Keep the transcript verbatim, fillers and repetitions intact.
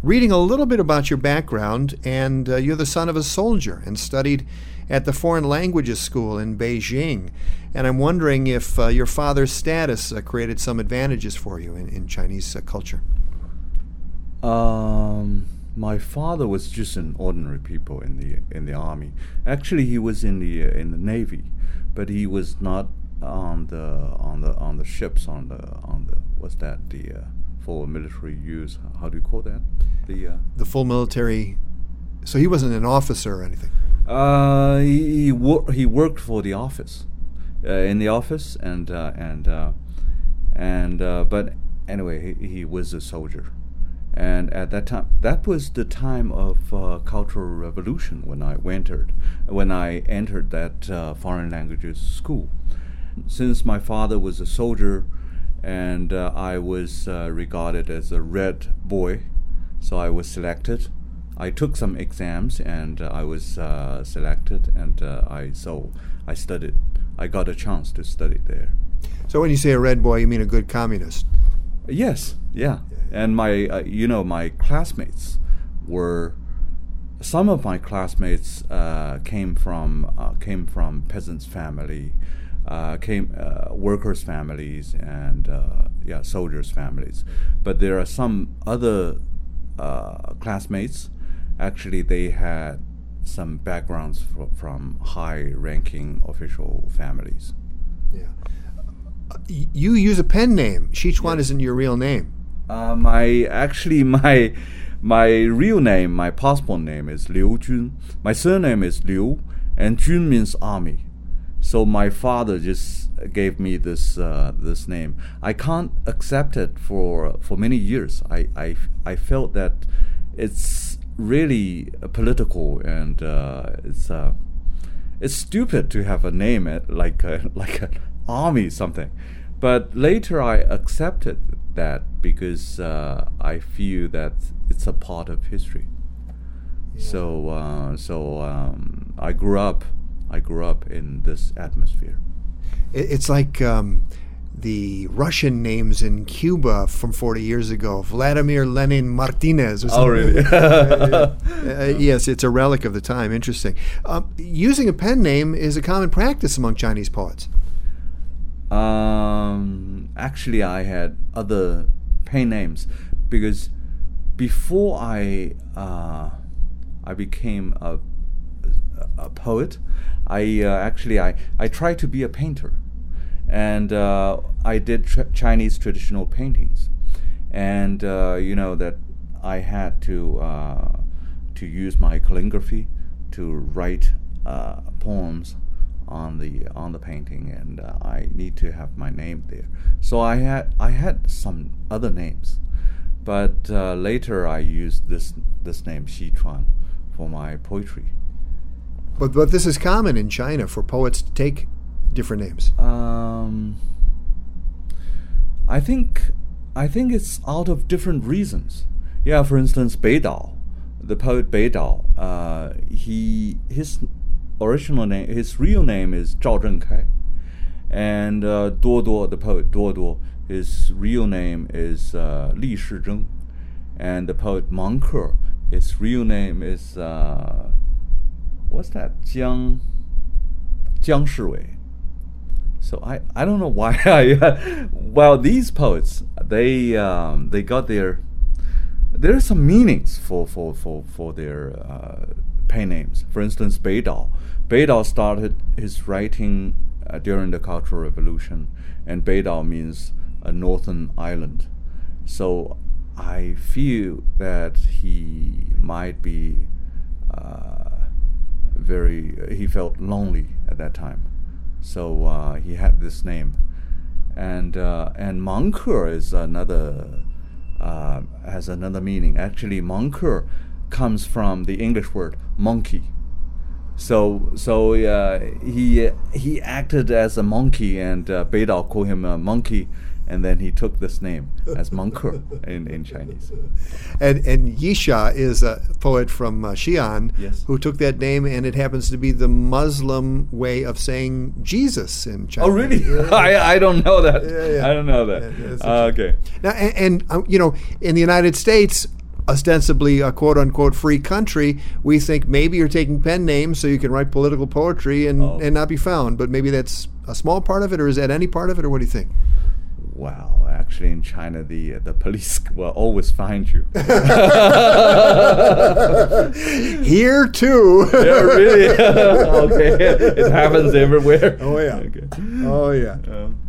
reading a little bit about your background, and uh, you're the son of a soldier and studied at the Foreign Languages School in Beijing. And I'm wondering if uh, your father's status uh, created some advantages for you in, in Chinese uh, culture. Um, my father was just an ordinary people in the in the army. Actually, he was in the uh, in the Navy, but he was not on the on the on the ships on the on the what's that the uh, for military use. How do you call that? The uh, the full military. So he wasn't an officer or anything. Uh, he he, wor- he worked for the office, uh, in the office, and uh, and uh, and uh, but anyway, he, he was a soldier, and at that time, that was the time of uh, Cultural Revolution when I entered, when I entered that uh, foreign languages school. Since my father was a soldier, and uh, I was uh, regarded as a red boy, so I was selected. I took some exams and uh, I was uh, selected, and uh, I so I studied. I got a chance to study there. So when you say a red boy, you mean a good communist? Yes, yeah. And my, uh, you know, my classmates were. Some of my classmates uh, came from uh, came from peasants' family, uh, came uh, workers' families, and uh, yeah, soldiers' families. But there are some other uh, classmates. Actually, they had some backgrounds fr- from high-ranking official families. Yeah. Uh, y- you use a pen name. Sichuan Yeah. isn't your real name. Uh, my actually my my real name, my passport name is Liu Jun. My surname is Liu, and Jun means army. So my father just gave me this uh, this name. I can't accept it for for many years. I I, I felt that it's really uh, political, and uh, it's uh, it's stupid to have a name at, like a, like an army something. But later I accepted that because uh, I feel that it's a part of history. Yeah. So uh, so um, I grew up I grew up in this atmosphere. It, it's like um, the Russian names in Cuba from forty years ago, Vladimir Lenin Martinez. Or something. Oh, really? uh, uh, yes, it's a relic of the time. Interesting. Uh, using a pen name is a common practice among Chinese poets. Um, actually, I had other pen names because before I uh, I became a a poet, I uh, actually I, I tried to be a painter. And uh, I did tr- Chinese traditional paintings, and uh, you know that I had to uh, to use my calligraphy to write uh, poems on the on the painting, and uh, I need to have my name there. So I had I had some other names, but uh, later I used this this name Sichuan for my poetry. But but this is common in China for poets to take different names. Um, I think I think it's out of different reasons. Yeah, for instance, Bei Dao, the poet Bei Dao, uh, he his original name, his real name is Zhao Zhengkai, and uh, Duo Duo, the poet Duo Duo, his real name is uh, Li Shizheng, and the poet Mang Ke, his real name is uh, what's that? Jiang Jiang Shiwei. So I, I don't know why I uh, well these poets they um, they got their there are some meanings for for for for their uh, pen names. For instance, Bei Dao. Bei Dao started his writing uh, during the Cultural Revolution, and Bei Dao means a northern island. So I feel that he might be uh, very he felt lonely at that time. So uh, he had this name, and uh, and Mang Ke is another uh, has another meaning. Actually, Mang Ke comes from the English word monkey. So so uh, he he acted as a monkey, and uh, Bei Dao called him a monkey, and then he took this name as Mang Ke in, in Chinese. And and Yisha is a poet from uh, Xi'an Yes. who took that name, and it happens to be the Muslim way of saying Jesus in China. Oh, really? Yeah. I I don't know that. Yeah, yeah. I don't know that. Yeah, that's uh, okay. Now, and, and uh, you know, in the United States, ostensibly a quote-unquote free country, we think maybe you're taking pen names so you can write political poetry and, Oh. and not be found. But maybe that's a small part of it, or is that any part of it, or what do you think? Wow, actually in China, the the police will always find you. Here too. Yeah, really? Okay, it happens everywhere. Oh yeah. Okay. Oh yeah. Um,